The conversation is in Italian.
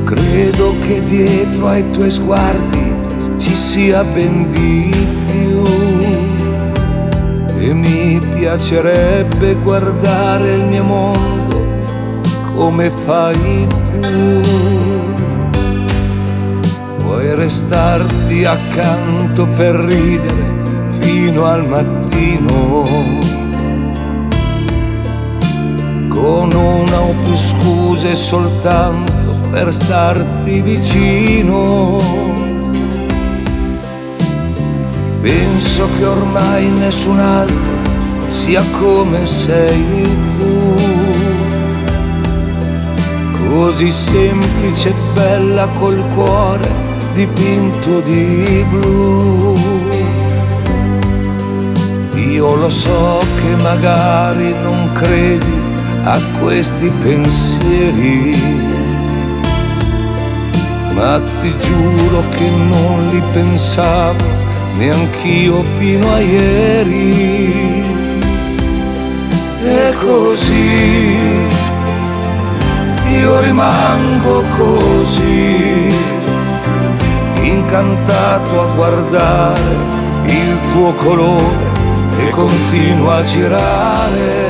Credo che dietro ai tuoi sguardi ci sia ben di più, e mi piacerebbe guardare il mio mondo come fai tu. Vuoi restarti accanto per ridere fino al mattino, con una o più scuse soltanto per starti vicino. Penso che ormai nessun altro sia come sei tu, così semplice e bella col cuore dipinto di blu. Io lo so che magari non credi a questi pensieri, ma ti giuro che non li pensavo neanch'io fino a ieri. E così io rimango così, incantato a guardare il tuo colore che continua a girare.